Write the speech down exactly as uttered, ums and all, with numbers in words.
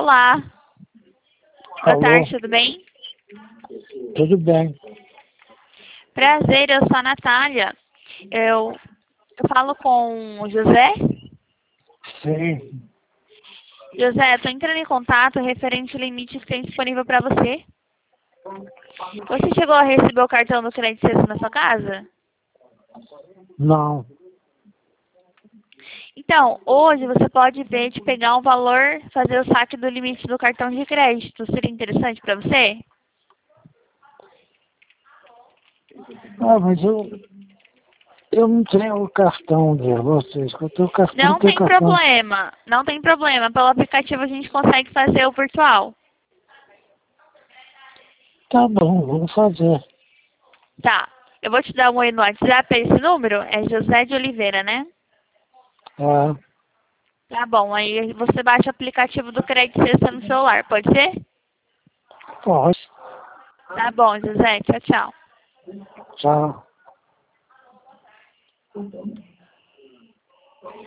Olá. Boa Alô? tarde, tudo bem? Tudo bem. Prazer, eu sou a Natália. Eu, eu falo com o José. Sim. José, estou entrando em contato referente ao limite que tem disponível para você. Você chegou a receber o cartão do crédito sexta na sua casa? Não. Então, hoje você pode ver de pegar um valor, fazer o saque do limite do cartão de crédito. Seria interessante para você? Ah, mas eu, eu não tenho o cartão de vocês. Eu tenho cartão, não Não tenho tem cartão. problema, não tem problema. Pelo aplicativo a gente consegue fazer o virtual. Tá bom, vamos fazer. Tá, eu vou te dar um oi no WhatsApp, é esse número? É José de Oliveira, né? É, Tá bom, aí você baixa o aplicativo do Crédito Sexta no celular, pode ser? pode. Tá bom, José, tchau, tchau. Tchau.